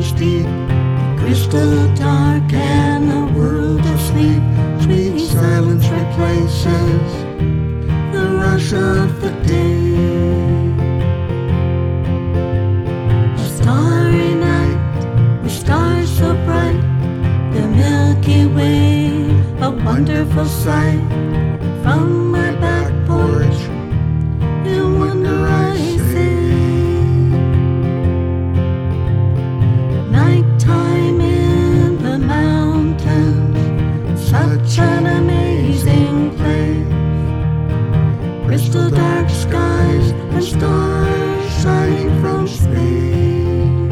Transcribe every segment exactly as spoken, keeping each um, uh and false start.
is deep, crystal dark and the world asleep. Sweet silence replaces the rush of the day. A starry night with stars so bright, the Milky Way, a wonderful sight. From my back porch, in wonder I say, nighttime in the mountains, such an amazing place. Crystal dark skies and stars shining from space.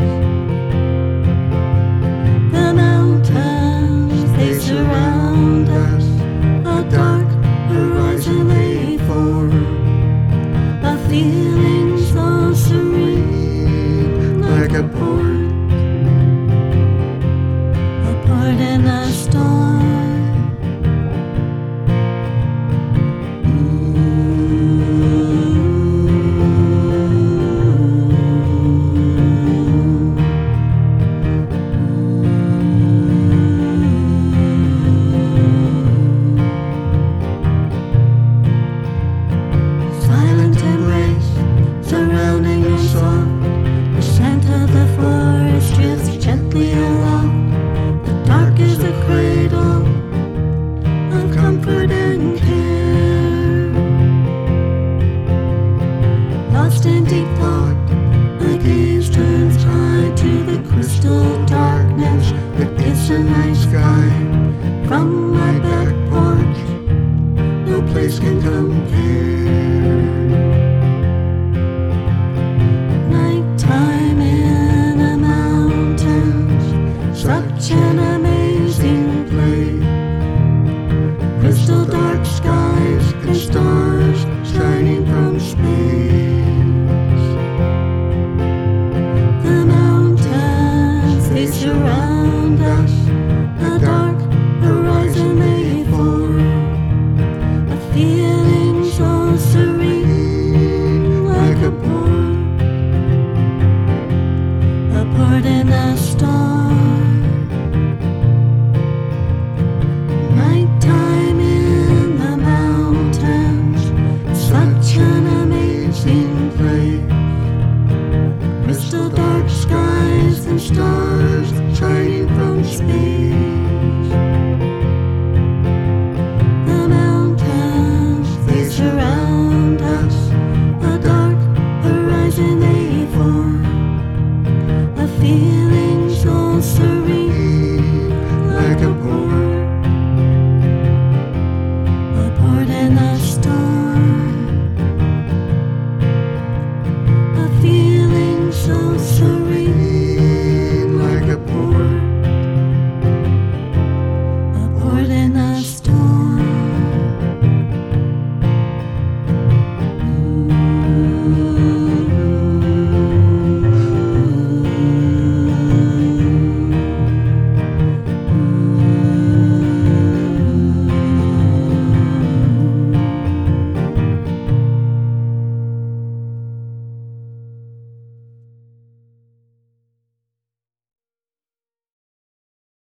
The mountains, they surround us, a dark horizon they form, a feeling so serene, like a port, a port in a storm. Surrounding your soul, the scent of the forest drifts gently along. The dark is a cradle of comfort and care. Lost in deep thought, my gaze turns high to the crystal darkness that is a night sky. From my back porch, no place can compare. Such an amazing place. Crystal dark skies and stars shining from space. The mountains, they surround us, a dark horizon they form, a feeling so serene, like a port, a port in a storm. Nighttime in the mountains, such an amazing place. Crystal dark skies and stars shining from space. The mountains, they surround us, a dark horizon they form, a feeling so serene.